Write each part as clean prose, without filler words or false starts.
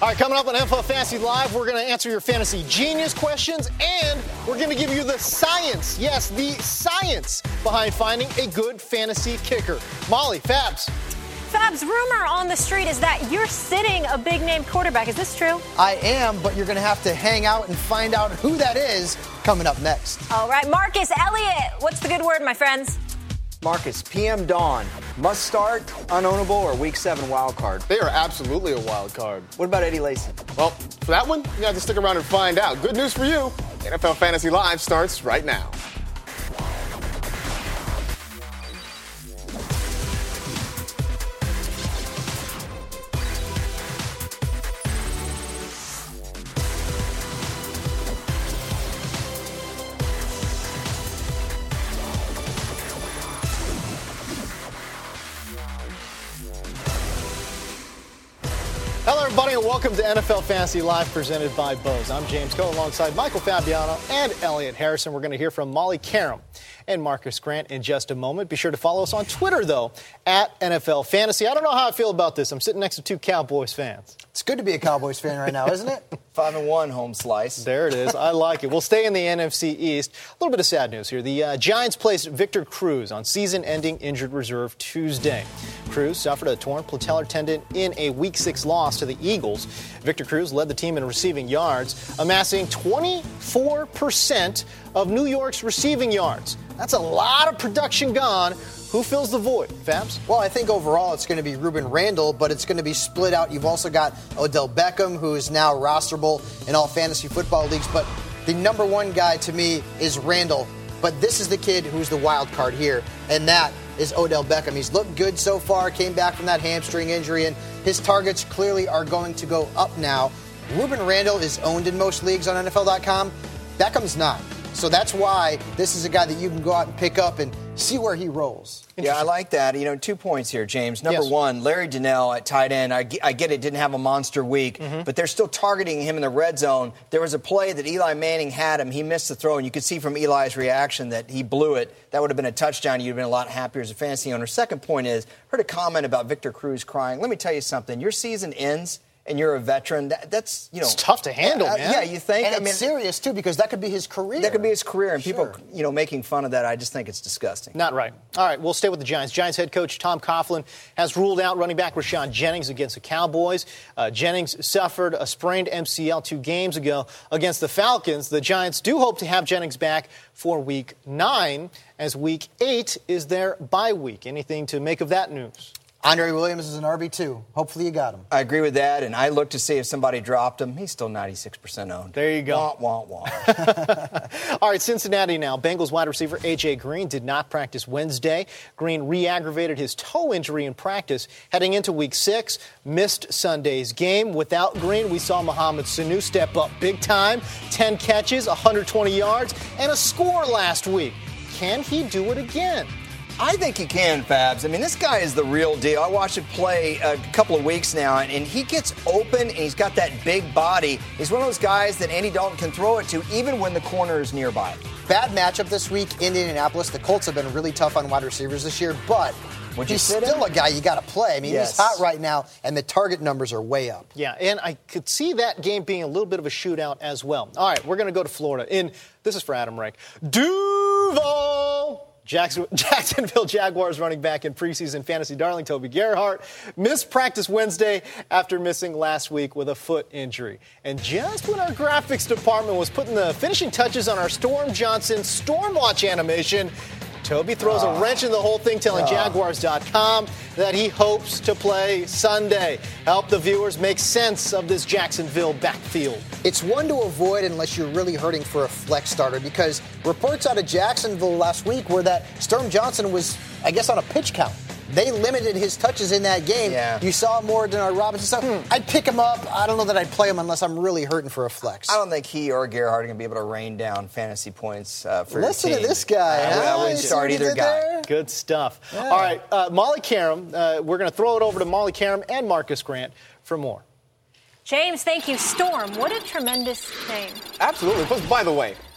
All right, coming up on NFL Fantasy Live, we're going to answer your fantasy genius questions, and we're going to give you the science, yes, the science behind finding a good fantasy kicker. Molly, Fabs. Fabs, rumor on the street is that you're sitting a big-name quarterback. Is this true? I am, but you're going to have to hang out and find out who that is coming up next. All right, Marcus Elliott. What's the good word, my friends? Marcus, PM Dawn, must start, unownable, or Week 7 wild card? They are absolutely a wild card. What about Eddie Lacy? Well, for that one, you have to stick around and find out. Good news for you. NFL Fantasy Live starts right now. Hello, everybody, and welcome to NFL Fantasy Live presented by Bose. I'm James Coe alongside Michael Fabiano and Elliot Harrison. We're going to hear from Molly Karam and Marcus Grant in just a moment. Be sure to follow us on Twitter, though, at NFL Fantasy. I don't know how I feel about this. I'm sitting next to two Cowboys fans. It's good to be a Cowboys fan right now, isn't it? 5-1 home slice. There it is. I like it. We'll stay in the NFC East. A little bit of sad news here. The Giants placed Victor Cruz on season-ending injured reserve Tuesday. Cruz suffered a torn patellar tendon in a Week 6 loss to the Eagles. Victor Cruz led the team in receiving yards, amassing 24% of New York's receiving yards. That's a lot of production gone. Who fills the void, Fabs? Well, I think overall it's going to be Ruben Randle, but it's going to be split out. You've also got Odell Beckham, who is now rosterable in all fantasy football leagues. But the number one guy to me is Randle. But this is the kid who's the wild card here, and that is Odell Beckham. He's looked good so far, came back from that hamstring injury, and his targets clearly are going to go up now. Ruben Randle is owned in most leagues on NFL.com. Beckham's not. So that's why this is a guy that you can go out and pick up and see where he rolls. Yeah, I like that. 2 points here, James. Number one, Larry Donnell at tight end. I get it, didn't have a monster week, but they're still targeting him in the red zone. There was a play that Eli Manning had him. He missed the throw, and you could see from Eli's reaction that he blew it. That would have been a touchdown. You'd have been a lot happier as a fantasy owner. Second point is, heard a comment about Victor Cruz crying. Let me tell you something. Your season ends, and you're a veteran, that's, It's tough to handle, man. Yeah, you think? And it's serious, too, because that could be his career. That could be his career, and Sure. people, making fun of that, I just think it's disgusting. Not right. All right, we'll stay with the Giants. Giants head coach Tom Coughlin has ruled out running back Rashawn Jennings against the Cowboys. Jennings suffered a sprained MCL 2 games ago against the Falcons. The Giants do hope to have Jennings back for Week 9, as Week 8 is their bye week. Anything to make of that news? Andre Williams is an RB2. Hopefully you got him. I agree with that, and I looked to see if somebody dropped him. He's still 96% owned. There you go. Wah, wah, wah. All right, Cincinnati now. Bengals wide receiver A.J. Green did not practice Wednesday. Green re-aggravated his toe injury in practice heading into Week 6. Missed Sunday's game. Without Green, we saw Mohamed Sanu step up big time. 10 catches, 120 yards, and a score last week. Can he do it again? I think he can, Fabs. I mean, this guy is the real deal. I watched him play a couple of weeks now, and he gets open, and he's got that big body. He's one of those guys that Andy Dalton can throw it to, even when the corner is nearby. Bad matchup this week in Indianapolis. The Colts have been really tough on wide receivers this year, but he's still a guy you got to play. I mean, He's hot right now, and the target numbers are way up. Yeah, and I could see that game being a little bit of a shootout as well. All right, we're going to go to Florida. This is for Adam Rank. Duval! Jacksonville Jaguars running back in preseason fantasy darling Toby Gerhart missed practice Wednesday after missing last week with a foot injury. And just when our graphics department was putting the finishing touches on our Storm Johnson Stormwatch animation, Toby throws a wrench in the whole thing, telling Jaguars.com that he hopes to play Sunday. Help the viewers make sense of this Jacksonville backfield. It's one to avoid unless you're really hurting for a flex starter, because reports out of Jacksonville last week were that Storm Johnson was, I guess, on a pitch count. They limited his touches in that game. Yeah. You saw more than Robinson. So I'd pick him up. I don't know that I'd play him unless I'm really hurting for a flex. I don't think he or Gerhart are going to be able to rain down fantasy points for Listen your team. to this guy. I wouldn't You see start what he either did guy. there? Good stuff. Yeah. All right, Molly Karam, we're going to throw it over to Molly Karam and Marcus Grant for more. James, thank you. Storm, what a tremendous name. Absolutely. But by the way,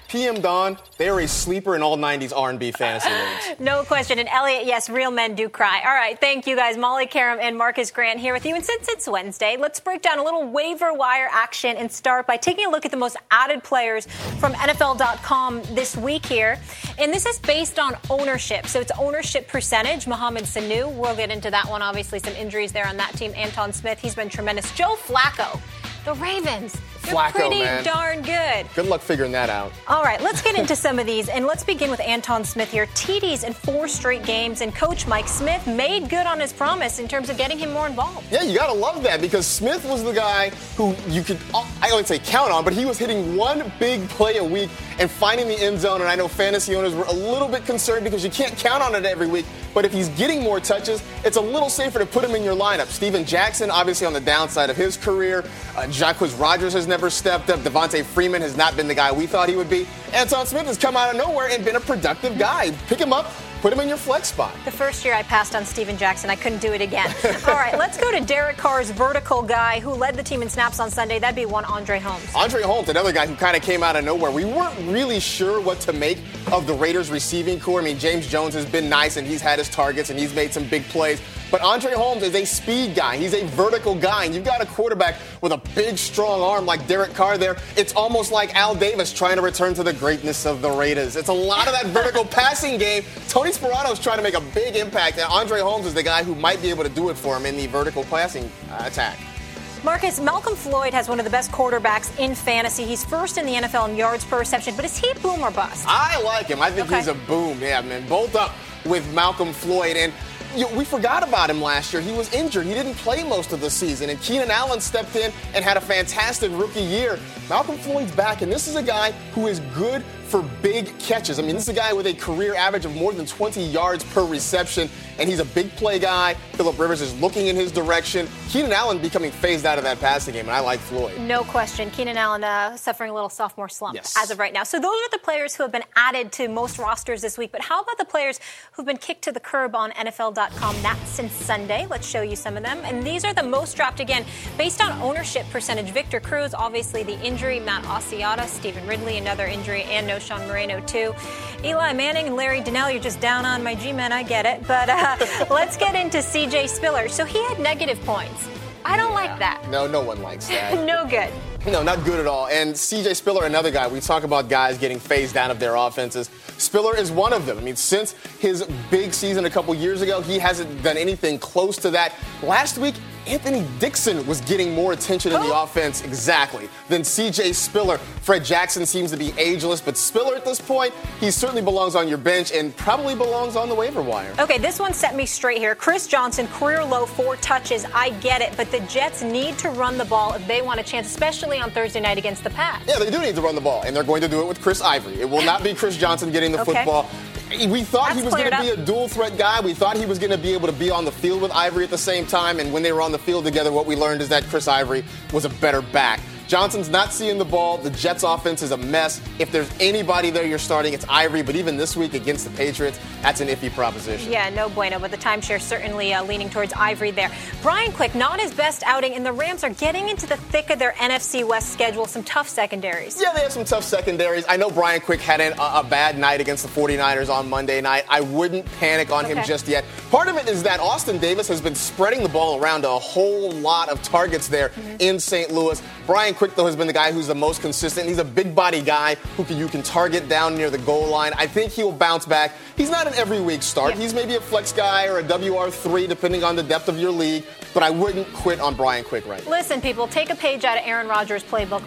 PM Dawn, they are a sleeper in all 90s R&B fantasy leagues. No question. And Elliot, yes, real men do cry. All right, thank you guys. Molly Karam and Marcus Grant here with you. And since it's Wednesday, let's break down a little waiver wire action and start by taking a look at the most added players from NFL.com this week here. And this is based on ownership. So it's ownership percentage. Mohamed Sanu, we'll get into that one. Obviously, some injuries there on that team. Anton Smith, he's been tremendous. Joe Flacco, the Ravens. They're pretty darn good. Good luck figuring that out. All right, let's get into some of these, and let's begin with Anton Smith here. TDs in 4 straight games, and Coach Mike Smith made good on his promise in terms of getting him more involved. Yeah, you got to love that because Smith was the guy who you could, I wouldn't say count on, but he was hitting one big play a week and finding the end zone, and I know fantasy owners were a little bit concerned because you can't count on it every week, but if he's getting more touches, it's a little safer to put him in your lineup. Steven Jackson, obviously on the downside of his career. Jacquizz Rodgers has never stepped up. Devontae Freeman has not been the guy we thought he would be. Anton Smith has come out of nowhere and been a productive guy. Pick him up, put him in your flex spot. The first year I passed on Steven Jackson, I couldn't do it again. All right, let's go to Derek Carr's vertical guy who led the team in snaps on Sunday. That'd be one Andre Holmes. Andre Holmes, another guy who kind of came out of nowhere. We weren't really sure what to make of the Raiders receiving core. I mean, James Jones has been nice and he's had his targets and he's made some big plays. But Andre Holmes is a speed guy. He's a vertical guy. And you've got a quarterback with a big, strong arm like Derek Carr there. It's almost like Al Davis trying to return to the greatness of the Raiders. It's a lot of that vertical passing game. Tony Sperano's trying to make a big impact. And Andre Holmes is the guy who might be able to do it for him in the vertical passing attack. Marcus, Malcolm Floyd has one of the best quarterbacks in fantasy. He's first in the NFL in yards per reception. But is he boom or bust? I like him. I think he's a boom. Yeah, man. Bolt up with Malcolm Floyd. And we forgot about him last year. He was injured. He didn't play most of the season. And Keenan Allen stepped in and had a fantastic rookie year. Malcolm Floyd's back, and this is a guy who is good for big catches. I mean, this is a guy with a career average of more than 20 yards per reception, and he's a big play guy. Phillip Rivers is looking in his direction. Keenan Allen becoming phased out of that passing game, and I like Floyd. No question. Keenan Allen suffering a little sophomore slump as of right now. So those are the players who have been added to most rosters this week. But how about the players who've been kicked to the curb on NFL.com? That's since Sunday. Let's show you some of them. And these are the most dropped, again, based on ownership percentage. Victor Cruz, obviously the injury. Matt Asiata, Stephen Ridley, another injury, and no Sean Moreno, too. Eli Manning and Larry Donnell, you're just down on my G-men, I get it. But let's get into C.J. Spiller. So he had negative points. I don't like that. No one likes that. No good. No, not good at all. And C.J. Spiller, another guy. We talk about guys getting phased out of their offenses. Spiller is one of them. I mean, since his big season a couple years ago, he hasn't done anything close to that. Last week, Anthony Dixon was getting more attention in the offense, than C.J. Spiller. Fred Jackson seems to be ageless, but Spiller at this point, he certainly belongs on your bench and probably belongs on the waiver wire. Okay, this one set me straight here. Chris Johnson, career low, 4 touches. I get it, but the Jets need to run the ball if they want a chance, especially on Thursday night against the Pats. Yeah, they do need to run the ball, and they're going to do it with Chris Ivory. It will not be Chris Johnson getting the football. We thought he was going to be a dual threat guy. We thought he was going to be able to be on the field with Ivory at the same time. And when they were on the field together, what we learned is that Chris Ivory was a better back. Johnson's not seeing the ball. The Jets' offense is a mess. If there's anybody there you're starting, it's Ivory. But even this week against the Patriots, that's an iffy proposition. Yeah, no bueno. But the timeshare certainly leaning towards Ivory there. Brian Quick, not his best outing, and the Rams are getting into the thick of their NFC West schedule. Some tough secondaries. Yeah, they have some tough secondaries. I know Brian Quick had a bad night against the 49ers on Monday night. I wouldn't panic on him just yet. Part of it is that Austin Davis has been spreading the ball around to a whole lot of targets there in St. Louis. Brian Quick, though, has been the guy who's the most consistent. He's a big body guy who you can target down near the goal line. I think he'll bounce back. He's not an every week start. He's maybe a flex guy or a WR3 depending on the depth of your league. But I wouldn't quit on Brian Quick right now. Listen, people, take a page out of Aaron Rodgers' playbook.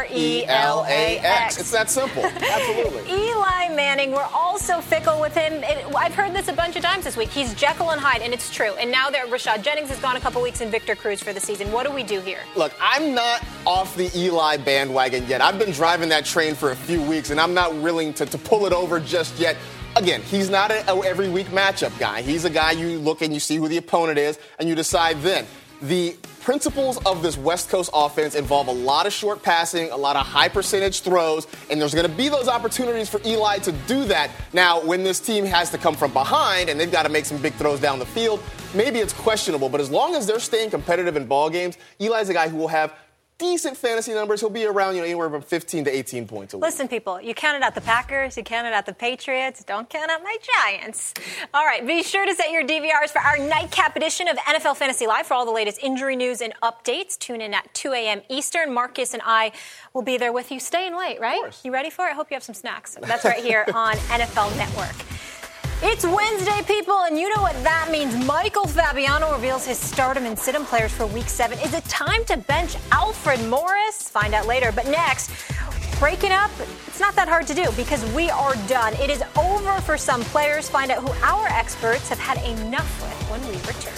RELAX. It's that simple. Absolutely. Eli Manning, we're all so fickle with him. I've heard this a bunch of times this week. He's Jekyll and Hyde, and it's true. And now that Rashad Jennings has gone a couple weeks and Victor Cruz for the season. What do we do here? Look, I'm not off the Eli bandwagon yet. I've been driving that train for a few weeks, and I'm not willing to pull it over just yet. Again, he's not an every week matchup guy. He's a guy you look and you see who the opponent is, and you decide then. The principles of this West Coast offense involve a lot of short passing, a lot of high percentage throws, and there's going to be those opportunities for Eli to do that. Now, when this team has to come from behind and they've got to make some big throws down the field, maybe it's questionable. But as long as they're staying competitive in ball games, Eli's a guy who will have decent fantasy numbers. He'll be around, anywhere from 15 to 18 points a week. Listen, people, you counted out the Packers, you counted out the Patriots, don't count out my Giants. All right, be sure to set your DVRs for our nightcap edition of NFL Fantasy Live for all the latest injury news and updates. Tune in at 2 a.m. Eastern. Marcus and I will be there with you, staying late, right? Of course. You ready for it? I hope you have some snacks. That's right here on NFL Network. It's Wednesday, people, and you know what that means. Michael Fabiano reveals his stardom and sit-em players for Week 7. Is it time to bench Alfred Morris? Find out later. But next, breaking up, it's not that hard to do because we are done. It is over for some players. Find out who our experts have had enough with when we return.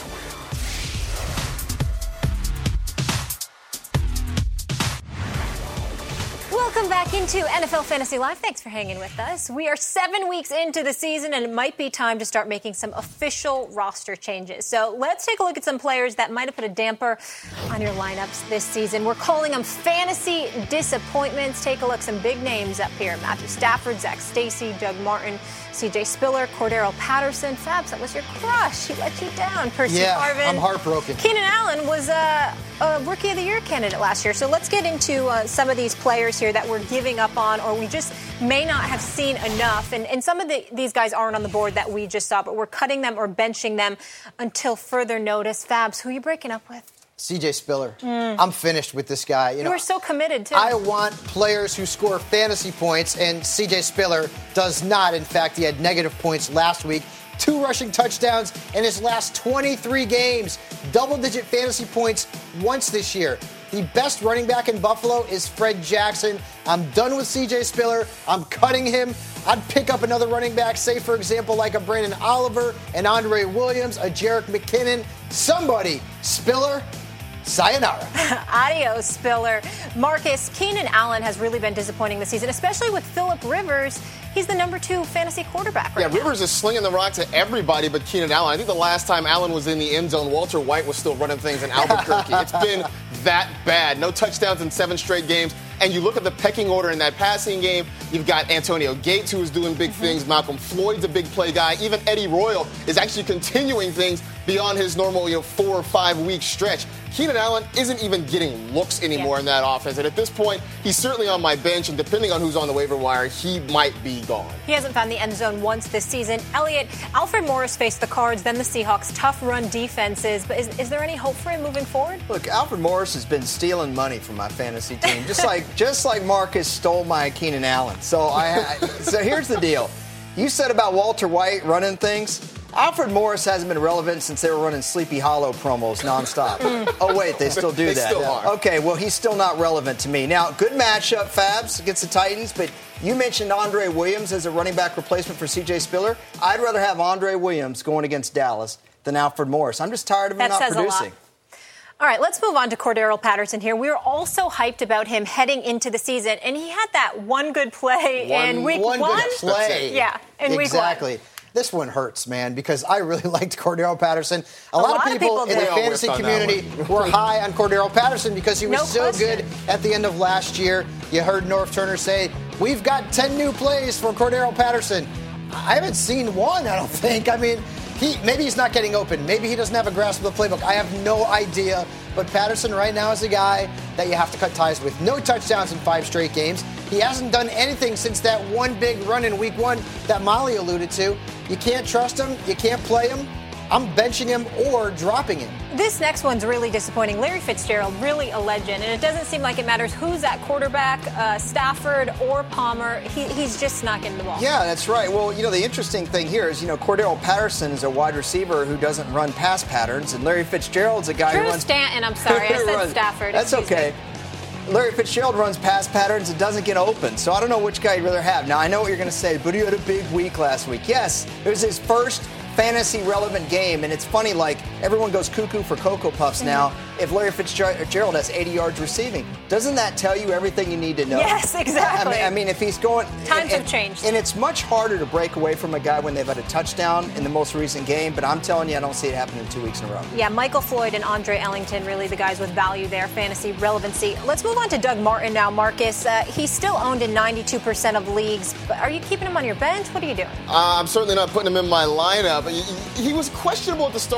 Welcome back into NFL Fantasy Live. Thanks for hanging with us. We are 7 weeks into the season, and it might be time to start making some official roster changes. So let's take a look at some players that might have put a damper on your lineups this season. We're calling them fantasy disappointments. Take a look, some big names up here. Matthew Stafford, Zach Stacy, Doug Martin, C.J. Spiller, Cordero Patterson. Fabs, that was your crush. He let you down. Percy Harvin. I'm heartbroken. Keenan Allen was a Rookie of the Year candidate last year. So let's get into some of these players here that we're giving up on or we just may not have seen enough. And some of these guys aren't on the board that we just saw, but we're cutting them or benching them until further notice. Fabs, who are you breaking up with? C.J. Spiller. I'm finished with this guy. You were so committed, too. I want players who score fantasy points, and C.J. Spiller does not. In fact, he had negative points last week. 2 rushing touchdowns in his last 23 games. Double-digit fantasy points once this year. The best running back in Buffalo is Fred Jackson. I'm done with C.J. Spiller. I'm cutting him. I'd pick up another running back, say, for example, like a Brandon Oliver, an Andre Williams, a Jerick McKinnon. Somebody, Spiller, sayonara. Adios, Spiller. Marcus, Keenan Allen has really been disappointing this season, especially with Phillip Rivers. He's the number 2 fantasy quarterback right now. Rivers is slinging the rock to everybody but Keenan Allen. I think the last time Allen was in the end zone, Walter White was still running things in Albuquerque. It's been that bad. No touchdowns in 7 straight games. And you look at the pecking order in that passing game, you've got Antonio Gates, who is doing big things. Malcolm Floyd's a big play guy. Even Eddie Royal is actually continuing things beyond his normal 4 or 5 week stretch. Keenan Allen isn't even getting looks anymore in that offense. And at this point, he's certainly on my bench. And depending on who's on the waiver wire, he might be gone. He hasn't found the end zone once this season. Elliot, Alfred Morris faced the Cards, then the Seahawks. Tough run defenses. But is there any hope for him moving forward? Look, Alfred Morris has been stealing money from my fantasy team, just like Marcus stole my Keenan Allen. So so here's the deal. You said about Walter White running things. Alfred Morris hasn't been relevant since they were running Sleepy Hollow promos nonstop. Oh, wait, they still do that. They still are. Okay, well, he's still not relevant to me. Now, good matchup, Fabs, against the Titans, but you mentioned Andre Williams as a running back replacement for C.J. Spiller. I'd rather have Andre Williams going against Dallas than Alfred Morris. I'm just tired of him not producing. All right, let's move on to Cordero Patterson here. We were all so hyped about him heading into the season, and he had that one good play in week one. One good play. Yeah, in week one. Exactly. This one hurts, man, because I really liked Cordero Patterson. A lot of people in the fantasy community were high on Cordero Patterson because he was so good at the end of last year. You heard Norv Turner say, we've got 10 new plays for Cordero Patterson. I haven't seen one, I don't think. I mean, maybe he's not getting open. Maybe he doesn't have a grasp of the playbook. I have no idea. But Patterson right now is a guy that you have to cut ties with. No touchdowns in 5 straight games. He hasn't done anything since that one big run in week 1 that Molly alluded to. You can't trust him. You can't play him. I'm benching him or dropping him. This next one's really disappointing. Larry Fitzgerald, really a legend, and it doesn't seem like it matters who's at quarterback, Stafford or Palmer. He's just not getting the ball. Yeah, that's right. Well, the interesting thing here is, Cordero Patterson is a wide receiver who doesn't run pass patterns, and Larry Fitzgerald's a guy who runs... Stanton, I'm sorry, I said Stafford. That's okay. Larry Fitzgerald runs pass patterns and doesn't get open. So I don't know which guy you'd rather have. Now, I know what you're going to say, but he had a big week last week. Yes, it was his first fantasy-relevant game, and it's funny, everyone goes cuckoo for Cocoa Puffs now if Larry Fitzgerald has 80 yards receiving. Doesn't that tell you everything you need to know? Yes, exactly. I mean if he's going... Times have changed. And it's much harder to break away from a guy when they've had a touchdown in the most recent game, but I'm telling you, I don't see it happening 2 weeks in a row. Yeah, Michael Floyd and Andre Ellington, really the guys with value there, fantasy relevancy. Let's move on to Doug Martin now, Marcus. He's still owned in 92% of leagues, but are you keeping him on your bench? What are you doing? I'm certainly not putting him in my lineup. He was questionable at the start of the year. We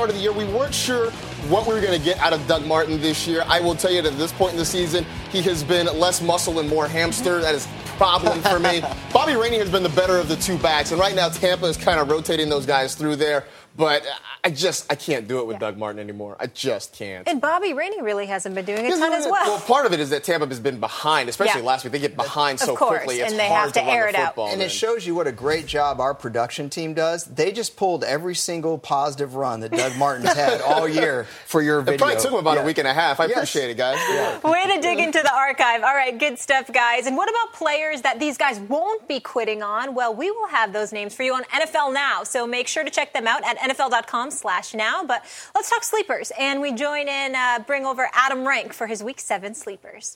weren't sure what we were going to get out of Doug Martin this year. I will tell you that at this point in the season, he has been less muscle and more hamster. That is a problem for me. Bobby Rainey has been the better of the two backs, and right now Tampa is kind of rotating those guys through there. But I can't do it with Doug Martin anymore. I just can't. And Bobby Rainey really hasn't been doing a ton as well. Well, part of it is that Tampa has been behind, especially last week. They get behind so quickly. It's and they hard have to air it out. And it shows you what a great job our production team does. They just pulled every single positive run that Doug Martin's had all year for your video. It probably took him about a week and a half. I appreciate it, guys. Way to dig into the archive. All right, good stuff, guys. And what about players that these guys won't be quitting on? Well, we will have those names for you on NFL Now, so make sure to check them out at NFL.com/now. But let's talk sleepers, and we join in, bring over Adam Rank for his Week 7 sleepers.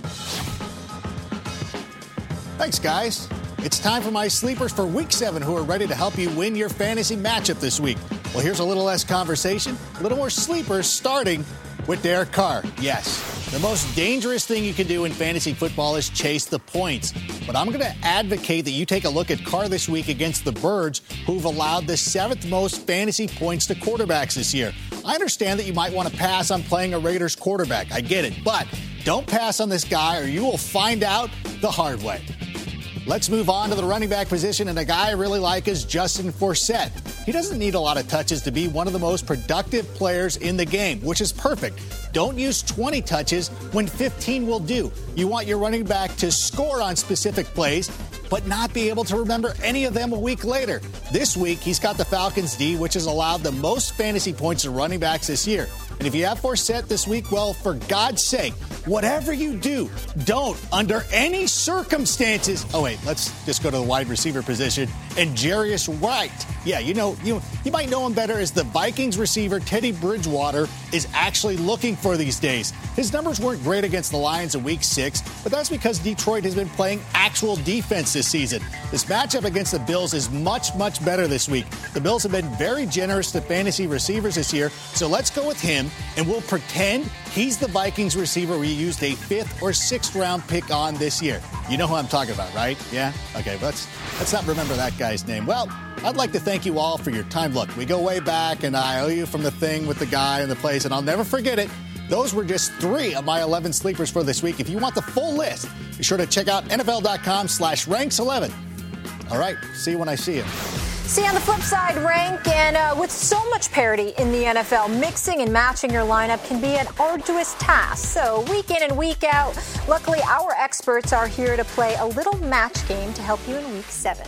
Thanks, guys. It's time for my sleepers for Week 7 who are ready to help you win your fantasy matchup this week. Well, here's a little less conversation, a little more sleepers, starting with Derek Carr. Yes, the most dangerous thing you can do in fantasy football is chase the points. But I'm going to advocate that you take a look at Carr this week against the Birds, who've allowed the 7th most fantasy points to quarterbacks this year. I understand that you might want to pass on playing a Raiders quarterback. I get it. But don't pass on this guy or you will find out the hard way. Let's move on to the running back position, and a guy I really like is Justin Forsett. He doesn't need a lot of touches to be one of the most productive players in the game, which is perfect. Don't use 20 touches when 15 will do. You want your running back to score on specific plays, but not be able to remember any of them a week later. This week, he's got the Falcons D, which has allowed the most fantasy points to running backs this year. And if you have Forsett this week, well, for God's sake, whatever you do, don't, under any circumstances. Oh, wait, let's just go to the wide receiver position. And Jarius Wright. Yeah, you might know him better as the Vikings receiver Teddy Bridgewater is actually looking for these days. His numbers weren't great against the Lions in Week 6, but that's because Detroit has been playing actual defense this season. This matchup against the Bills is much, much better this week. The Bills have been very generous to fantasy receivers this year, so let's go with him, and we'll pretend he's the Vikings receiver we used a 5th or 6th round pick on this year. You know who I'm talking about, right? Yeah? Okay, let's not remember that guy's name. Well, I'd like to thank you all for your time. Look, we go way back, and I owe you from the thing with the guy and the place, and I'll never forget it. Those were just 3 of my 11 sleepers for this week. If you want the full list, be sure to check out NFL.com/ranks11. All right, see you when I see you. See, on the flip side, Rank, and with so much parity in the NFL, mixing and matching your lineup can be an arduous task. So week in and week out, luckily our experts are here to play a little match game to help you in Week 7.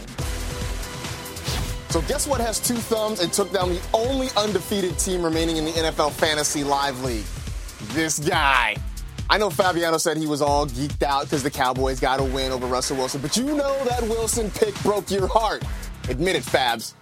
So guess what has 2 thumbs and took down the only undefeated team remaining in the NFL Fantasy Live League? This guy. I know Fabiano said he was all geeked out because the Cowboys got a win over Russell Wilson, but you know that Wilson pick broke your heart. Admit it, Fabs.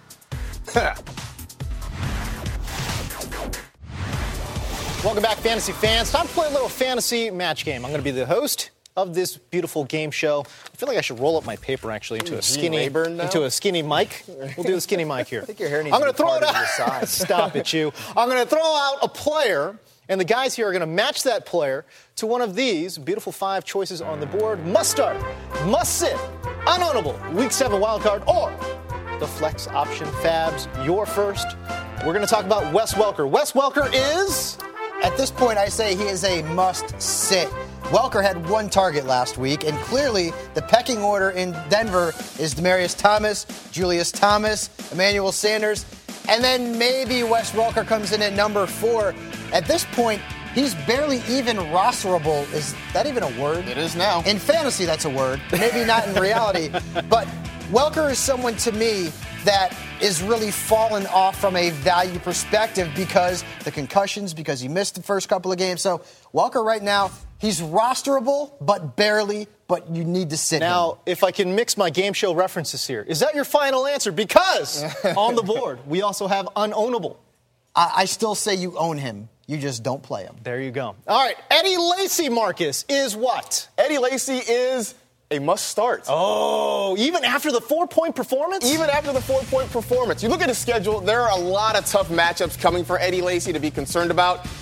Welcome back, fantasy fans. Time to play a little fantasy match game. I'm going to be the host of this beautiful game show. I feel like I should roll up my paper actually into a skinny mic. We'll do the skinny mic here. I think your hair needs I'm going to to throw part it of your out. side. Stop it, you. I'm going to throw out a player, and the guys here are going to match that player to one of these beautiful 5 choices on the board. Must start, must sit, unownable, Week 7 wildcard, or the flex option. Fabs, you're first. We're going to talk about Wes Welker. Wes Welker is... At this point, I say he is a must-sit. Welker had 1 target last week, and clearly the pecking order in Denver is Demaryius Thomas, Julius Thomas, Emmanuel Sanders, and then maybe Wes Welker comes in at number 4. At this point, he's barely even rosterable. Is that even a word? It is now. In fantasy, that's a word. Maybe not in reality. But Welker is someone to me that is really fallen off from a value perspective because the concussions, because he missed the first couple of games. So Welker right now, he's rosterable, but barely, but you need to sit him. Now, if I can mix my game show references here, is that your final answer? Because on the board, we also have unownable. I still say you own him. You just don't play him. There you go. All right, Eddie Lacy, Marcus, is what? Eddie Lacy is a must start. Oh, even after the 4-point performance? Even after the 4-point performance. You look at his schedule, there are a lot of tough matchups coming for Eddie Lacy to be concerned about.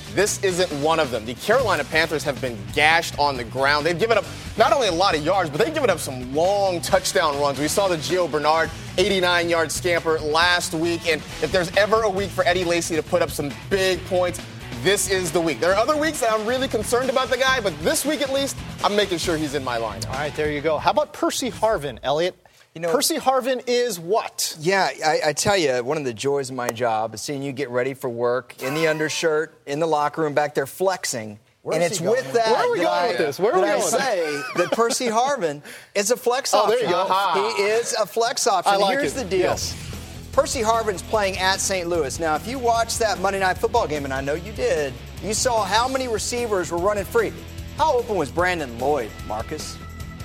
This isn't one of them. The Carolina Panthers have been gashed on the ground. They've given up not only a lot of yards, but they've given up some long touchdown runs. We saw the Gio Bernard 89-yard scamper last week, and if there's ever a week for Eddie Lacy to put up some big points, this is the week. There are other weeks that I'm really concerned about the guy, but this week at least, I'm making sure he's in my lineup. All right, there you go. How about Percy Harvin, Elliot? Percy Harvin is what? Yeah, I tell you, one of the joys of my job is seeing you get ready for work in the undershirt, in the locker room back there flexing. And it's with that Where are we going with this? Where are we going with this? I say that Percy Harvin is a flex option. There you go. He is a flex option. I like Here's it. the deal. Yes. Percy Harvin's playing at St. Louis. Now, if you watched that Monday Night Football game, and I know you did, you saw how many receivers were running free. How open was Brandon Lloyd, Marcus?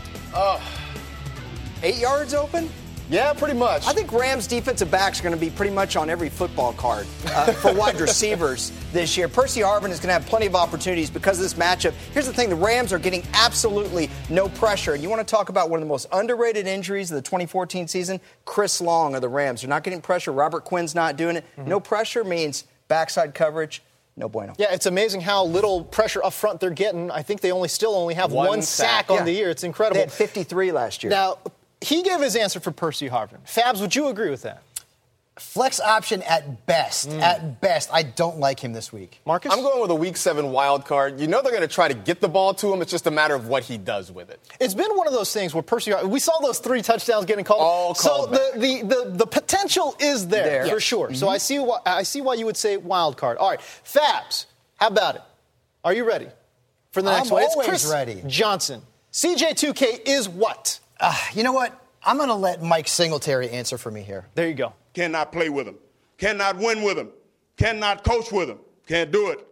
8 yards open? Yeah, pretty much. I think Rams defensive backs are going to be pretty much on every football card for wide receivers this year. Percy Harvin is going to have plenty of opportunities because of this matchup. Here's the thing. The Rams are getting absolutely no pressure. And you want to talk about one of the most underrated injuries of the 2014 season? Chris Long of the Rams. They're not getting pressure. Robert Quinn's not doing it. No pressure means backside coverage. No bueno. Yeah, it's amazing how little pressure up front they're getting. I think they still only have one sack on the year. It's incredible. They had 53 last year. Now, he gave his answer for Percy Harvin. Fabs, would you agree with that? Flex option at best. At best. I don't like him this week. Marcus? I'm going with a Week 7 wild card. You know they're going to try to get the ball to him. It's just a matter of what he does with it. It's been one of those things where Percy Harvin, we saw those 3 touchdowns getting called. All called so the potential is there. For sure. Mm-hmm. So I see why you would say wild card. All right, Fabs, how about it? Are you ready for the next one? I'm always Chris ready. Johnson. CJ2K is what? You know what? I'm going to let Mike Singletary answer for me here. There you go. Cannot play with him. Cannot win with him. Cannot coach with him. Can't do it.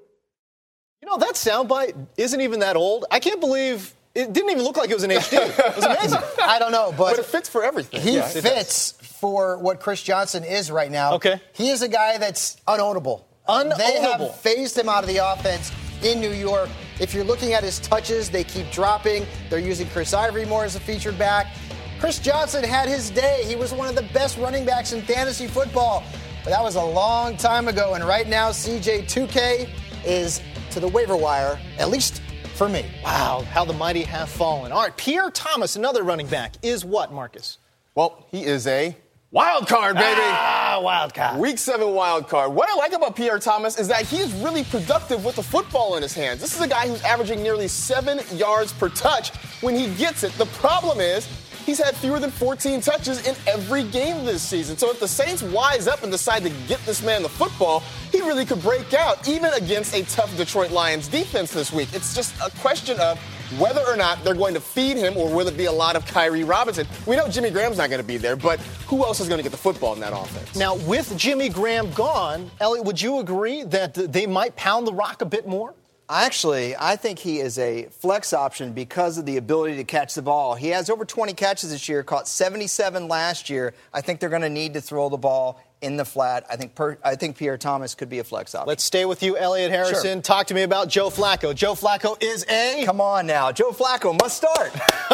You know, that soundbite isn't even that old. I can't believe it didn't even look like it was an HD. It was amazing. I don't know, but it fits for everything. He fits for what Chris Johnson is right now. Okay. He is a guy that's unownable. They have phased him out of the offense in New York. If you're looking at his touches, they keep dropping. They're using Chris Ivory more as a featured back. Chris Johnson had his day. He was one of the best running backs in fantasy football. But that was a long time ago. And right now, CJ2K is to the waiver wire, at least for me. Wow, how the mighty have fallen. All right, Pierre Thomas, another running back, is what, Marcus? Well, he is a wild card, baby. Wild card. Week 7 wild card. What I like about Pierre Thomas is that he's really productive with the football in his hands. This is a guy who's averaging nearly 7 yards per touch when he gets it. The problem is he's had fewer than 14 touches in every game this season. So if the Saints wise up and decide to get this man the football, he really could break out, even against a tough Detroit Lions defense this week. It's just a question of whether or not they're going to feed him, or will it be a lot of Kyrie Robinson? We know Jimmy Graham's not going to be there, but who else is going to get the football in that offense? Now, with Jimmy Graham gone, Elliot, would you agree that they might pound the rock a bit more? Actually, I think he is a flex option because of the ability to catch the ball. He has over 20 catches this year, caught 77 last year. I think they're going to need to throw the ball in the flat. I think Pierre Thomas could be a flex option. Let's stay with you, Elliot Harrison. Sure. Talk to me about Joe Flacco. Joe Flacco is a... Come on now. Joe Flacco must start.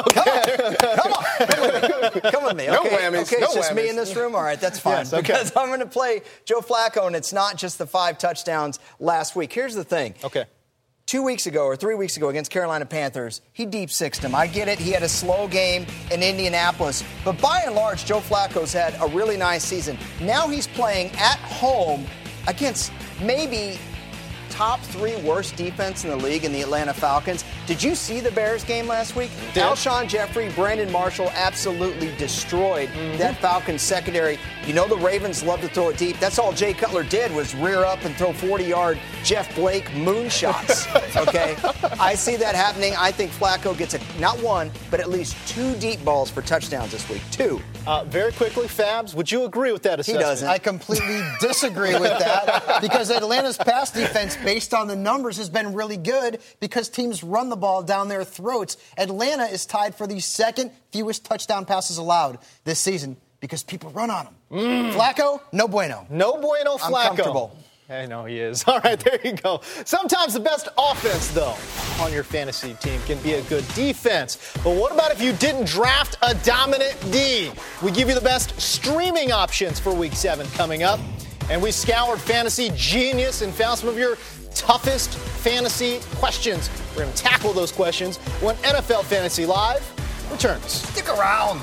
Okay. Come on. Come with me. No okay. whammies. Okay, no it's just whammies. me in this room? All right, that's fine. Yes, okay. Because I'm going to play Joe Flacco, and it's not just the 5 touchdowns last week. Here's the thing. Okay. 2 weeks ago or 3 weeks ago against Carolina Panthers, he deep-sixed him. I get it. He had a slow game in Indianapolis. But by and large, Joe Flacco's had a really nice season. Now he's playing at home against maybe top 3 worst defense in the league in the Atlanta Falcons. Did you see the Bears game last week? Alshon Jeffrey, Brandon Marshall absolutely destroyed that Falcons secondary. You know the Ravens love to throw it deep. That's all Jay Cutler did was rear up and throw 40-yard Jeff Blake moonshots. Okay? I see that happening. I think Flacco gets not 1, but at least 2 deep balls for touchdowns this week. 2. Very quickly, Fabs, would you agree with that assessment? He doesn't. I completely disagree with that because Atlanta's pass defense, based on the numbers, has been really good because teams run the ball down their throats. Atlanta is tied for the 2nd fewest touchdown passes allowed this season because people run on them. Flacco, no bueno. No bueno, Flacco. I'm comfortable. I know he is. All right, there you go. Sometimes the best offense, though, on your fantasy team can be a good defense. But what about if you didn't draft a dominant D? We give you the best streaming options for Week 7 coming up. And we scoured Fantasy Genius and found some of your toughest fantasy questions. We're going to tackle those questions when NFL Fantasy Live returns. Stick around.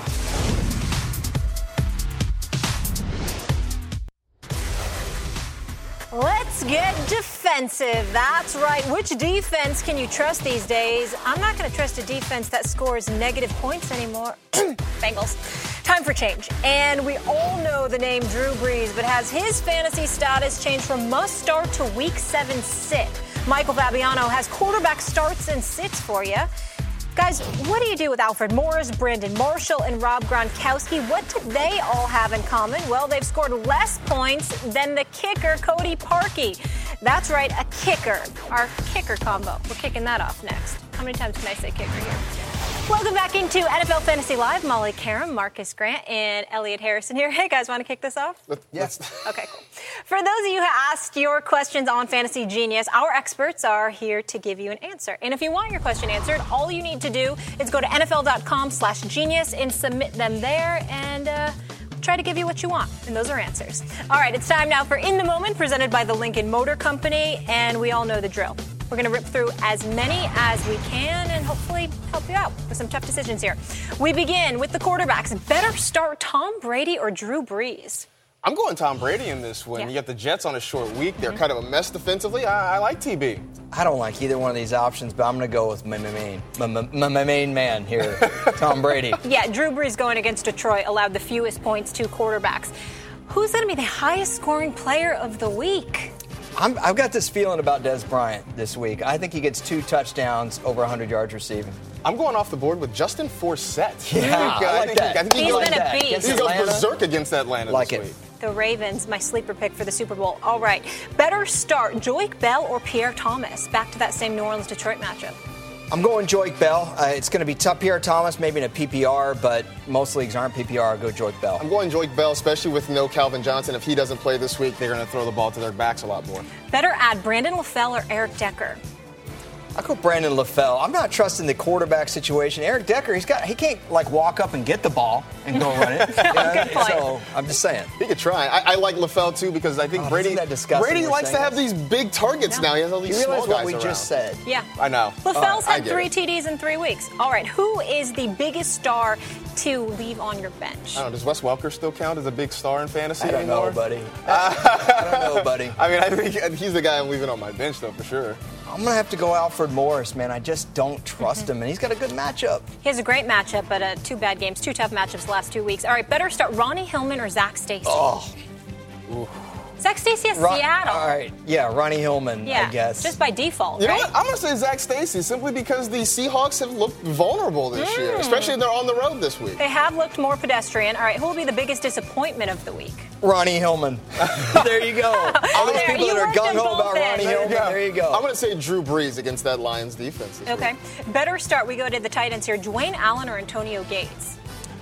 Let's get defensive. That's right. Which defense can you trust these days? I'm not going to trust a defense that scores negative points anymore. Bengals. Time for change. And we all know the name Drew Brees, but has his fantasy status changed from must start to week 7 sit? Michael Fabiano has quarterback starts and sits for you. Guys, what do you do with Alfred Morris, Brandon Marshall, and Rob Gronkowski? What do they all have in common? Well, they've scored less points than the kicker, Cody Parkey. That's right, a kicker. Our kicker combo. We're kicking that off next. How many times can I say kicker here? Welcome back into NFL Fantasy Live. Molly Karam, Marcus Grant, and Elliot Harrison here. Hey, guys, want to kick this off? Yes. Okay, cool. For those of you who asked your questions on Fantasy Genius, our experts are here to give you an answer. And if you want your question answered, all you need to do is go to NFL.com/genius and submit them there, and try to give you what you want. And those are answers. All right, it's time now for In the Moment, presented by the Lincoln Motor Company, and we all know the drill. We're going to rip through as many as we can and hopefully help you out with some tough decisions here. We begin with the quarterbacks. Better start Tom Brady or Drew Brees? I'm going Tom Brady in this one. Yeah. You got the Jets on a short week. They're kind of a mess defensively. I like TB. I don't like either one of these options, but I'm going to go with my main man here, Tom Brady. Yeah, Drew Brees going against Detroit allowed the fewest points to quarterbacks. Who's going to be the highest scoring player of the week? I've got this feeling about Dez Bryant this week. I think he gets 2 touchdowns, over 100 yards receiving. I'm going off the board with Justin Forsett. Yeah, I like that. I think He's been a beast. He goes berserk against Atlanta this week. The Ravens, my sleeper pick for the Super Bowl. All right. Better start Joique Bell or Pierre Thomas? Back to that same New Orleans-Detroit matchup. I'm going Joique Bell. It's going to be tough. Pierre Thomas, maybe in a PPR, but most leagues aren't PPR. I'll go Joique Bell. I'm going Joique Bell, especially with no Calvin Johnson. If he doesn't play this week, they're going to throw the ball to their backs a lot more. Better add Brandon LaFell or Eric Decker? I'll go Brandon LaFell. I'm not trusting the quarterback situation. Eric Decker, he can't walk up and get the ball and go run it. Good point. So I'm just saying. He could try. I like LaFell too because I think Brady likes to have these big targets now. He has all these small guys what we around. just said. Yeah. I know. LaFell's had 3 TDs in 3 weeks. All right. Who is the biggest star to leave on your bench? I don't know. Does Wes Welker still count as a big star in fantasy I don't anymore? know, buddy. I don't know, buddy. I mean, I think he's the guy I'm leaving on my bench, though, for sure. I'm going to have to go Alfred Morris, man. I just don't trust him, and he's got a good matchup. He has a great matchup, but 2 bad games, 2 tough matchups the last 2 weeks. All right, better start Ronnie Hillman or Zach Stacy? Oh. Ooh. Zach Stacy has Seattle. All right, yeah, Ronnie Hillman, I guess. Just by default, You right? know what? I'm going to say Zach Stacy simply because the Seahawks have looked vulnerable this year, especially if they're on the road this week. They have looked more pedestrian. All right, who will be the biggest disappointment of the week? Ronnie Hillman. There you go. All those people that are gung-ho about Ronnie Hillman, there you go. I'm going to say Drew Brees against that Lions defense this Okay. week. Better start. We go to the tight ends here. Dwayne Allen or Antonio Gates?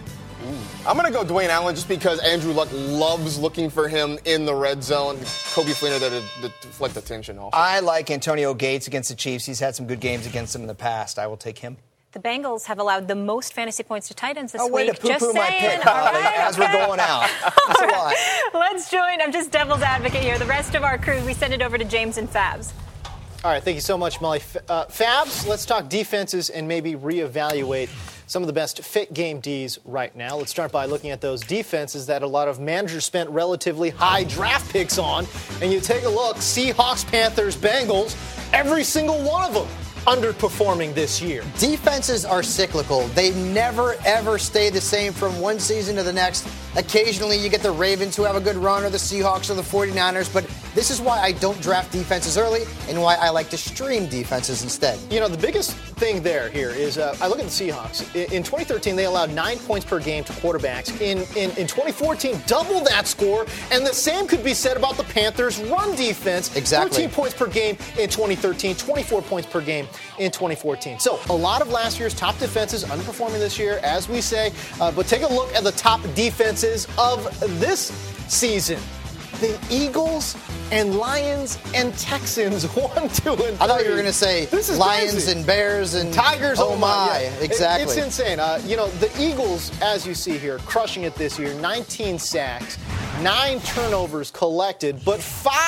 I'm going to go Dwayne Allen just because Andrew Luck loves looking for him in the red zone. Kobe Fleener there to deflect the tension off. I like Antonio Gates against the Chiefs. He's had some good games against them in the past. I will take him. The Bengals have allowed the most fantasy points to tight ends this week. Way to poo-poo just my saying. pick, All right, as we're going out. That's a lot. Let's join. I'm just devil's advocate here. The rest of our crew, we send it over to James and Fabs. All right, thank you so much, Molly. Fabs, let's talk defenses and maybe reevaluate some of the best fit game Ds right now. Let's start by looking at those defenses that a lot of managers spent relatively high draft picks on. And you take a look, Seahawks, Panthers, Bengals, every single one of them underperforming this year. Defenses are cyclical. They never, ever stay the same from one season to the next. Occasionally you get the Ravens who have a good run or the Seahawks or the 49ers, but this is why I don't draft defenses early and why I like to stream defenses instead. You know, the biggest thing here is I look at the Seahawks. In 2013, they allowed 9 points per game to quarterbacks. In 2014, double that score, and the same could be said about the Panthers' run defense. Exactly. 13 points per game in 2013, 24 points per game in 2014. So a lot of last year's top defenses underperforming this year, as we say. But take a look at the top defenses of this season. The Eagles and Lions and Texans 1, 2, and 3. I thought you were going to say Lions crazy. And Bears and Tigers. Oh my, yeah. exactly. It's insane. You know, the Eagles, as you see here, crushing it this year. 19 sacks, 9 turnovers collected, but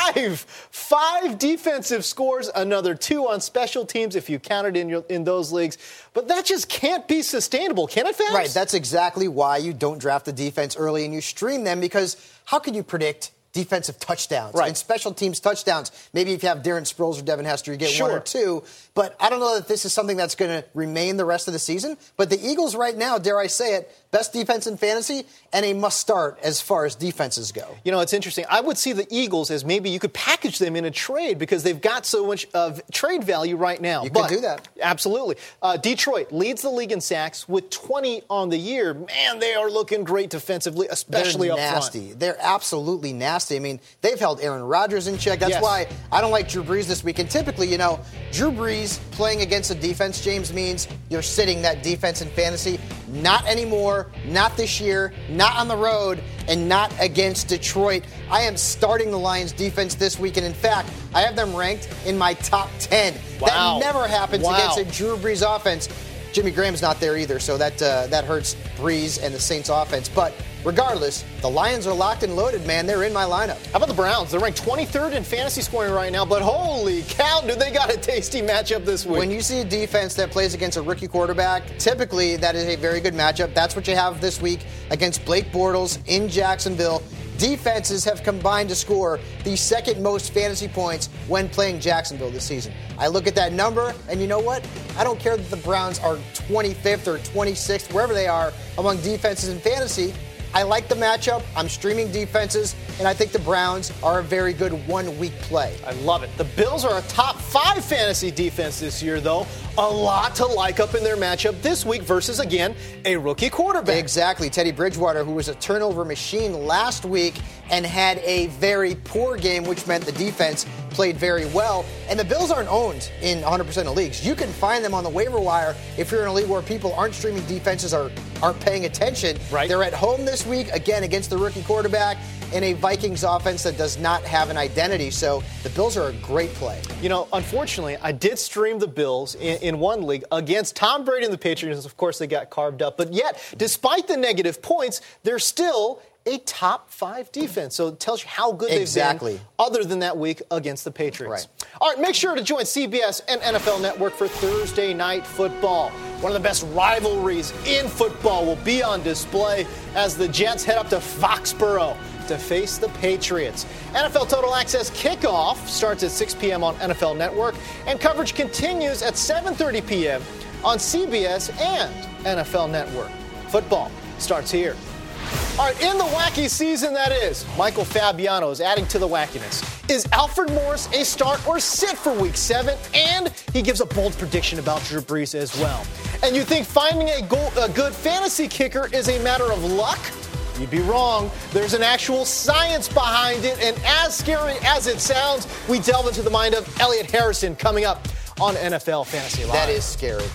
5 defensive scores, another 2 on special teams if you counted in those leagues. But that just can't be sustainable, can it, Fabs? Right, that's exactly why you don't draft the defense early and you stream them, because how can you predict defensive touchdowns and special teams touchdowns? Maybe if you have Darren Sproles or Devin Hester, you get 1 or 2. But I don't know that this is something that's going to remain the rest of the season. But the Eagles right now, dare I say it, best defense in fantasy and a must start as far as defenses go. You know, it's interesting. I would see the Eagles as maybe you could package them in a trade because they've got so much of trade value right now. You could do that. Absolutely. Detroit leads the league in sacks with 20 on the year. Man, they are looking great defensively, especially up front. They're absolutely nasty. I mean, they've held Aaron Rodgers in check. That's why I don't like Drew Brees this week. And typically, you know, Drew Brees playing against a defense, James, means you're sitting that defense in fantasy. Not anymore, not this year, not on the road, and not against Detroit. I am starting the Lions defense this week, and in fact, I have them ranked in my top 10. Wow. That never happens against a Drew Brees offense. Jimmy Graham's not there either, so that hurts Brees and the Saints offense. But regardless, the Lions are locked and loaded, man. They're in my lineup. How about the Browns? They're ranked 23rd in fantasy scoring right now, but holy cow, do they got a tasty matchup this week. When you see a defense that plays against a rookie quarterback, typically that is a very good matchup. That's what you have this week against Blake Bortles in Jacksonville. Defenses have combined to score the second most fantasy points when playing Jacksonville this season. I look at that number, and you know what? I don't care that the Browns are 25th or 26th, wherever they are, among defenses in fantasy. I like the matchup. I'm streaming defenses, and I think the Browns are a very good 1-week play. I love it. The Bills are a top 5 fantasy defense this year, though. A lot to like up in their matchup this week versus, again, a rookie quarterback. Exactly. Teddy Bridgewater, who was a turnover machine last week and had a very poor game, which meant the defense played very well. And the Bills aren't owned in 100% of leagues. You can find them on the waiver wire if you're in a league where people aren't streaming defenses or aren't paying attention. Right. They're at home this week, again, against the rookie quarterback in a Vikings offense that does not have an identity. So the Bills are a great play. You know, unfortunately, I did stream the Bills in one league against Tom Brady and the Patriots. Of course, they got carved up. But yet, despite the negative points, they're still a top 5 defense. So it tells you how good they've been other than that week against the Patriots. Right. All right, make sure to join CBS and NFL Network for Thursday Night Football. One of the best rivalries in football will be on display as the Jets head up to Foxborough to face the Patriots. NFL Total Access kickoff starts at 6 p.m. on NFL Network, and coverage continues at 7:30 p.m. on CBS and NFL Network. Football starts here. All right, in the wacky season that is, Michael Fabiano is adding to the wackiness. Is Alfred Morris a start or sit for Week 7? And he gives a bold prediction about Drew Brees as well. And you think finding a good fantasy kicker is a matter of luck? You'd be wrong. There's an actual science behind it, and as scary as it sounds, we delve into the mind of Elliot Harrison coming up on NFL Fantasy Live. That is scary.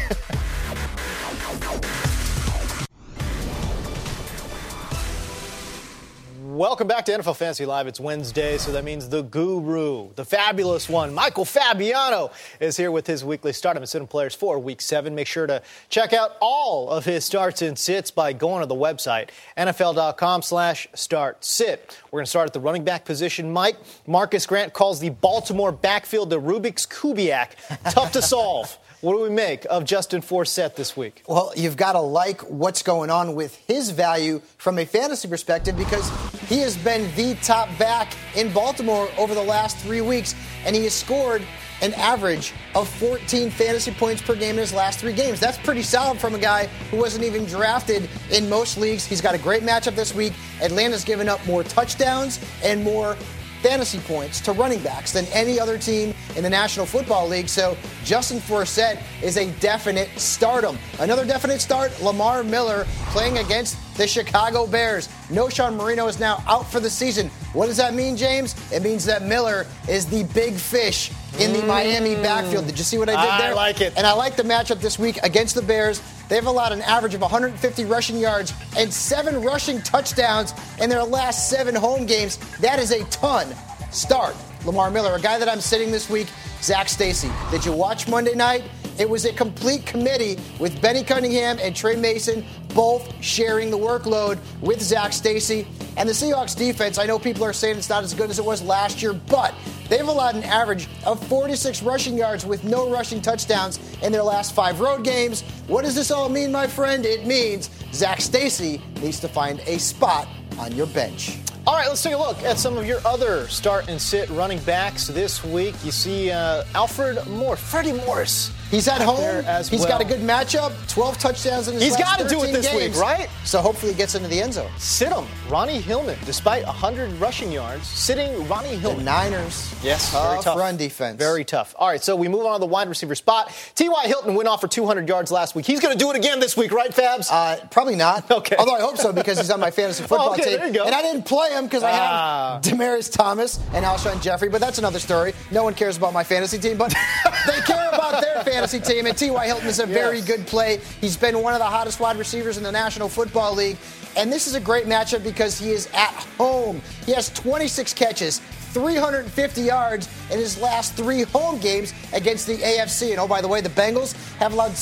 Welcome back to NFL Fantasy Live. It's Wednesday, so that means the guru, the fabulous one, Michael Fabiano, is here with his weekly start and sit players for Week 7. Make sure to check out all of his starts and sits by going to the website, NFL.com/start-sit. We're going to start at the running back position. Mike, Marcus Grant calls the Baltimore backfield the Rubik's Kubiak. Tough to solve. What do we make of Justin Forsett this week? Well, you've got to like what's going on with his value from a fantasy perspective because he has been the top back in Baltimore over the last 3 weeks, and he has scored an average of 14 fantasy points per game in his last 3 games. That's pretty solid from a guy who wasn't even drafted in most leagues. He's got a great matchup this week. Atlanta's given up more touchdowns and more fantasy points to running backs than any other team in the National Football League. So Justin Forsett is a definite stardom. Another definite start, Lamar Miller playing against the Chicago Bears. Knowshon Moreno is now out for the season. What does that mean, James? It means that Miller is the big fish in the Miami backfield. Did you see what I did there? I like it. And I like the matchup this week against the Bears. They've allowed an average of 150 rushing yards and 7 rushing touchdowns in their last 7 home games. That is a ton. Start Lamar Miller. A guy that I'm sitting this week, Zach Stacy. Did you watch Monday night? It was a complete committee with Benny Cunningham and Trey Mason both sharing the workload with Zach Stacy. And the Seahawks defense, I know people are saying it's not as good as it was last year, but they've allowed an average of 46 rushing yards with no rushing touchdowns in their last 5 road games. What does this all mean, my friend? It means Zach Stacy needs to find a spot on your bench. All right, let's take a look at some of your other start and sit running backs this week. You see Alfred Morris, Freddie Morris. He's at home. He's well. got a good matchup. 12 touchdowns in his last 13 games. He's got to do it this week, right? So hopefully he gets into the end zone. Sit him. Ronnie Hillman, despite 100 rushing yards, sitting Ronnie Hillman. The Niners. Yes, tough, very tough run defense. Very tough. All right, so we move on to the wide receiver spot. T.Y. Hilton went off for 200 yards last week. He's going to do it again this week, right, Fabs? Probably not. Okay. Although I hope so because he's on my fantasy football team. There you go. And I didn't play him because I have Demaryius Thomas and Alshon Jeffrey, but that's another story. No one cares about my fantasy team, but they care about their fantasy team, and T.Y. Hilton is a very good play. He's been one of the hottest wide receivers in the National Football League, and this is a great matchup because he is at home. He has 26 catches, 350 yards in his last 3 home games against the AFC. And oh, by the way, the Bengals have allowed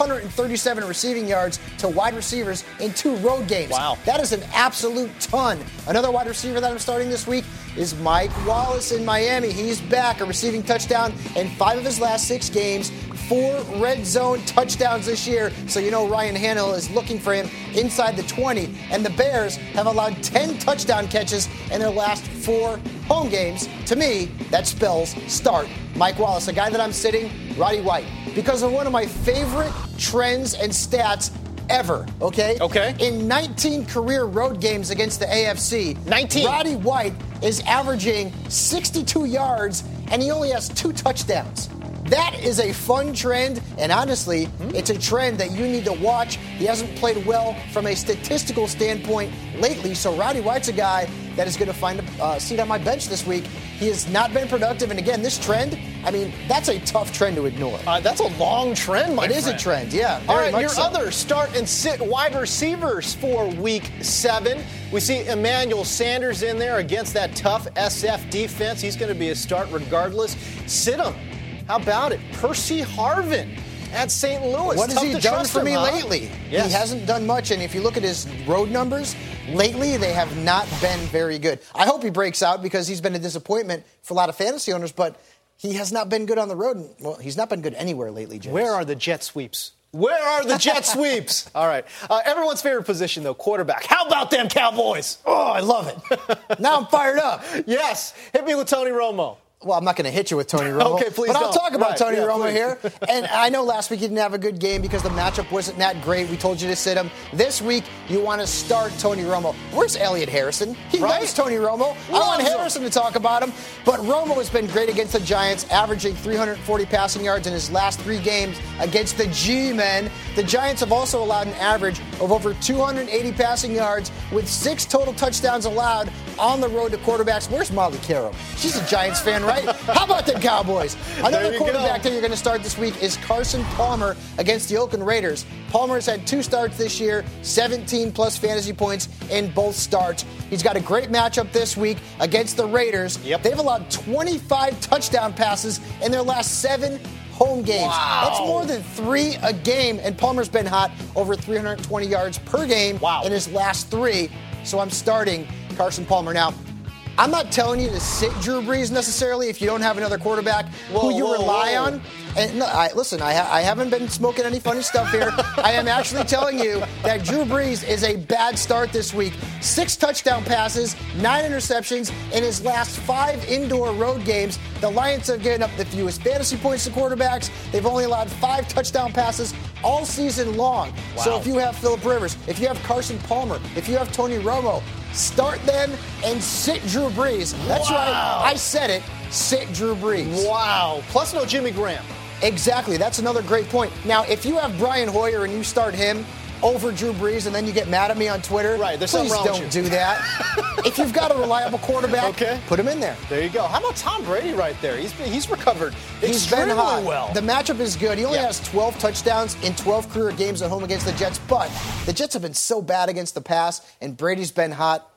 637 receiving yards to wide receivers in 2 road games. Wow. That is an absolute ton. Another wide receiver that I'm starting this week is Mike Wallace in Miami. He's back, a receiving touchdown in 5 of his last 6 games. 4 red zone touchdowns this year, so you know Ryan Tannehill is looking for him inside the 20. And the Bears have allowed 10 touchdown catches in their last 4 home games. To me, that spells start Mike Wallace, a guy that I'm sitting, Roddy White, because of one of my favorite trends and stats ever, okay? Okay. In 19 career road games against the AFC, 19. Roddy White is averaging 62 yards, and he only has 2 touchdowns. That is a fun trend, and honestly, it's a trend that you need to watch. He hasn't played well from a statistical standpoint lately, so Roddy White's a guy that is going to find a seat on my bench this week. He has not been productive, and again, this trend, I mean, that's a tough trend to ignore. That's a long trend, my friend. It is a trend, yeah. All right, your so. other start and sit wide receivers for Week 7. We see Emmanuel Sanders in there against that tough SF defense. He's going to be a start regardless. Sit him. How about it? Percy Harvin at St. Louis. What has he done for me lately? Yes. He hasn't done much, and if you look at his road numbers, lately they have not been very good. I hope he breaks out because he's been a disappointment for a lot of fantasy owners, but he has not been good on the road. Well, he's not been good anywhere lately, James. Where are the jet sweeps? Where are the jet sweeps? All right. Everyone's favorite position, though, quarterback. How about them Cowboys? Oh, I love it. Now I'm fired up. Yes. Hit me with Tony Romo. Well, I'm not going to hit you with Tony Romo. Okay, please but I'll talk about Tony Romo please. here. And I know last week he didn't have a good game because the matchup wasn't that great. We told you to sit him. This week, you want to start Tony Romo. Where's Elliott Harrison? He loves Tony Romo. I want Harrison to talk about him. But Romo has been great against the Giants, averaging 340 passing yards in his last 3 games against the G-men. The Giants have also allowed an average of over 280 passing yards with 6 total touchdowns allowed on the road to quarterbacks. Where's Molly Caro? She's a Giants fan, right? How about the Cowboys? Another quarterback that you're going to start this week is Carson Palmer against the Oakland Raiders. Palmer has had 2 starts this year, 17-plus fantasy points in both starts. He's got a great matchup this week against the Raiders. Yep. They've allowed 25 touchdown passes in their last 7 home games. Wow. That's more than 3 a game, and Palmer's been hot, over 320 yards per game in his last 3. So I'm starting Carson Palmer. Now, I'm not telling you to sit Drew Brees necessarily if you don't have another quarterback who you rely on. And no, listen, I haven't been smoking any funny stuff here. I am actually telling you that Drew Brees is a bad start this week. 6 touchdown passes, 9 interceptions in his last 5 indoor road games. The Lions have given up the fewest fantasy points to quarterbacks. They've only allowed 5 touchdown passes all season long. Wow. So if you have Phillip Rivers, if you have Carson Palmer, if you have Tony Romo, start them and sit Drew Brees. That's right. I said it. Sit Drew Brees. Wow. Plus no Jimmy Graham. Exactly. That's another great point. Now, if you have Brian Hoyer and you start him over Drew Brees and then you get mad at me on Twitter, there's please something wrong don't do that. If you've got a reliable quarterback, put him in there. There you go. How about Tom Brady right there? He's recovered He's been hot. well. The matchup is good. He only has 12 touchdowns in 12 career games at home against the Jets, but the Jets have been so bad against the pass, and Brady's been hot.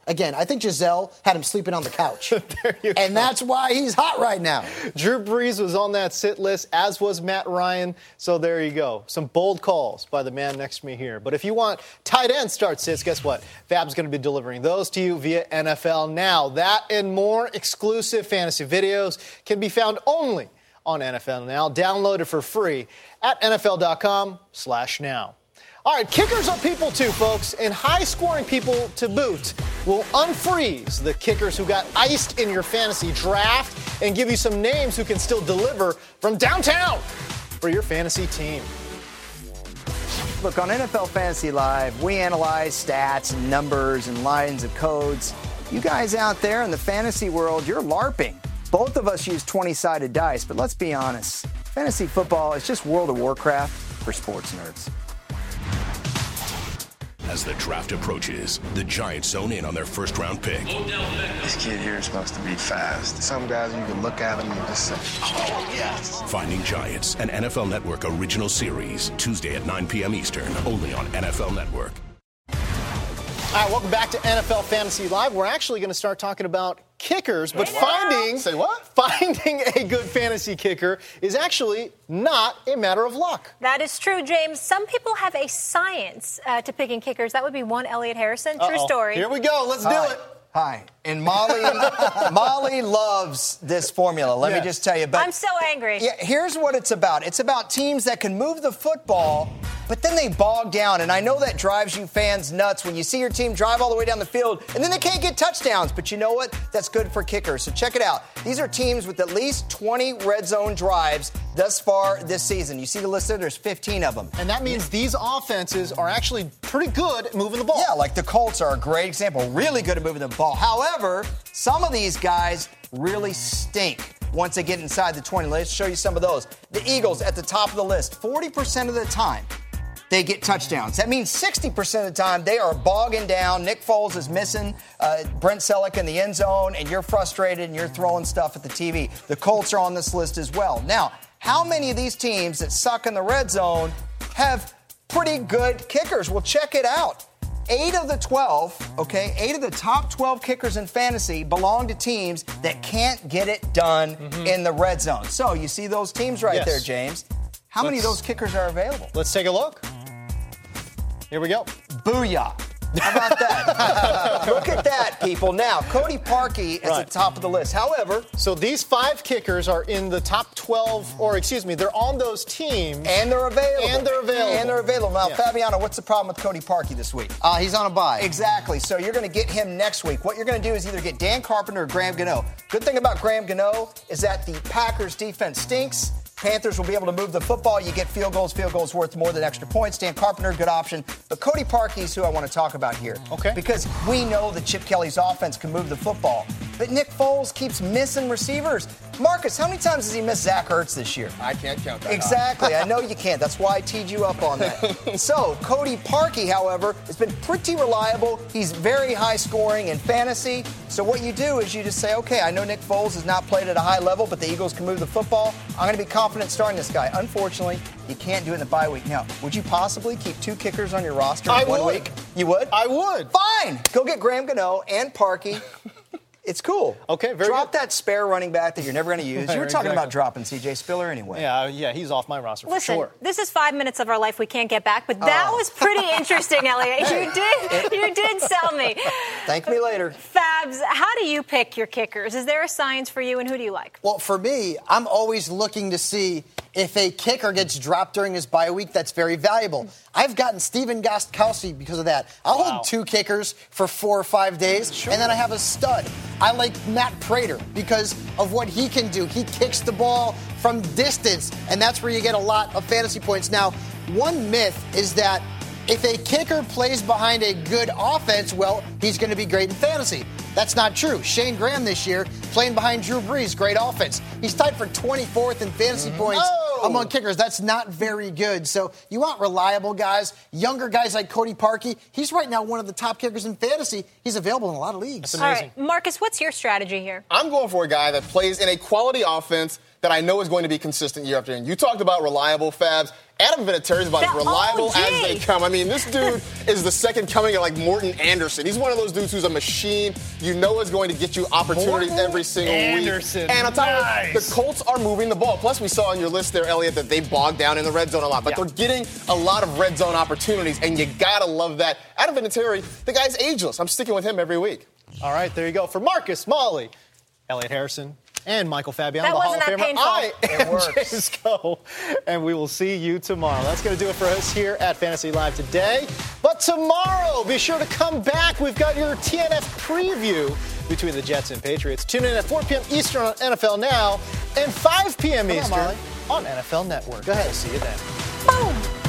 Again, I think Giselle had him sleeping on the couch. And that's why he's hot right now. Drew Brees was on that sit list, as was Matt Ryan. So there you go. Some bold calls by the man next to me here. But if you want tight end start sits, guess what? Fab's going to be delivering those to you via NFL Now. That and more exclusive fantasy videos can be found only on NFL Now. Download it for free at NFL.com/now. All right, kickers are people too, folks, and high-scoring people to boot will unfreeze the kickers who got iced in your fantasy draft and give you some names who can still deliver from downtown for your fantasy team. Look, on NFL Fantasy Live, we analyze stats and numbers and lines of codes. You guys out there in the fantasy world, you're LARPing. Both of us use 20-sided dice, but let's be honest. Fantasy football is just World of Warcraft for sports nerds. As the draft approaches, the Giants zone in on their first-round pick. This kid here is supposed to be fast. Some guys, you can look at him and just say, oh, yes. Finding Giants, an NFL Network original series, Tuesday at 9 p.m. Eastern, only on NFL Network. All right, welcome back to NFL Fantasy Live. We're actually going to start talking about kickers, but finding a good fantasy kicker is actually not a matter of luck. That is true, James. Some people have a science to picking kickers. That would be one Elliot Harrison. True story. Here we go. Let's do it. Hi. And Molly loves this formula. Let me just tell you. But I'm so angry. Yeah, here's what it's about. It's about teams that can move the football, but then they bog down. And I know that drives you fans nuts when you see your team drive all the way down the field, and then they can't get touchdowns. But you know what? That's good for kickers. So check it out. These are teams with at least 20 red zone drives thus far this season. You see the list there? There's 15 of them. And that means these offenses are actually pretty good at moving the ball. Yeah, like the Colts are a great example. Really good at moving the ball. However, some of these guys really stink once they get inside the 20. Let's show you some of those. The Eagles at the top of the list. 40% of the time, they get touchdowns. That means 60% of the time, they are bogging down. Nick Foles is missing Brent Selleck in the end zone, and you're frustrated and you're throwing stuff at the TV. The Colts are on this list as well. Now, how many of these teams that suck in the red zone have pretty good kickers? Well, check it out. 8 of the top 12 kickers in fantasy belong to teams that can't get it done in the red zone. So you see those teams right there, James. How many of those kickers are available? Let's take a look. Here we go. Booyah. How about that? Look at that, people. Now, Cody Parkey is at the top of the list. However, so these 5 kickers are in the top 12, or excuse me, they're on those teams. And they're available. Now, Fabiano, what's the problem with Cody Parkey this week? He's on a bye. Exactly. So you're going to get him next week. What you're going to do is either get Dan Carpenter or Graham Gano. Good thing about Graham Gano is that the Packers defense stinks. Panthers will be able to move the football. You get field goals worth more than extra points. Dan Carpenter, good option. But Cody Parkey is who I want to talk about here. Okay. Because we know that Chip Kelly's offense can move the football. But Nick Foles keeps missing receivers. Marcus, how many times has he missed Zach Ertz this year? I can't count that. Exactly. I know you can't. That's why I teed you up on that. So, Cody Parkey, however, has been pretty reliable. He's very high scoring in fantasy. So what you do is you just say, okay, I know Nick Foles has not played at a high level, but the Eagles can move the football. I'm going to be confident starting this guy. Unfortunately, you can't do it in the bye week. Now, would you possibly keep 2 kickers on your roster in 1 week? You would? I would. Fine. Go get Graham Gano and Parkey. It's cool. Okay, Drop that spare running back that you're never going to use. You were talking about dropping C.J. Spiller anyway. Yeah, he's off my roster for Listen, sure. This is 5 minutes of our life we can't get back, but that was pretty interesting, Elliot. You did sell me. Thank me later. Fabs, how do you pick your kickers? Is there a science for you, and who do you like? Well, for me, I'm always looking to see if a kicker gets dropped during his bye week. That's very valuable. I've gotten Stephen Gostkowski because of that. I'll hold 2 kickers for 4 or 5 days, and then I have a stud. I like Matt Prater because of what he can do. He kicks the ball from distance, and that's where you get a lot of fantasy points. Now, one myth is that if a kicker plays behind a good offense, well, he's going to be great in fantasy. That's not true. Shane Graham this year, playing behind Drew Brees, great offense. He's tied for 24th in fantasy points among kickers. That's not very good. So you want reliable guys, younger guys like Cody Parkey. He's right now one of the top kickers in fantasy. He's available in a lot of leagues. That's amazing. All right, Marcus, what's your strategy here? I'm going for a guy that plays in a quality offense that I know is going to be consistent year after year. You talked about reliable, Fabs. Adam Vinatieri is about as reliable as they come. I mean, this dude is the second coming of like Morton Anderson. He's one of those dudes who's a machine. You know is going to get you opportunities every single week. And on top of it, the Colts are moving the ball. Plus, we saw on your list there, Elliot, that they bogged down in the red zone a lot. But they're getting a lot of red zone opportunities, and you gotta love that. Adam Vinatieri, the guy's ageless. I'm sticking with him every week. All right, there you go. For Marcus Smalley, Elliot Harrison, and Michael Fabiano, the Hall of Famer. I am James Koh, and we will see you tomorrow. That's going to do it for us here at Fantasy Live today. But tomorrow, be sure to come back. We've got your TNF preview between the Jets and Patriots. Tune in at 4 p.m. Eastern on NFL Now and 5 p.m. Eastern on NFL Network. Go ahead. See you then. Boom.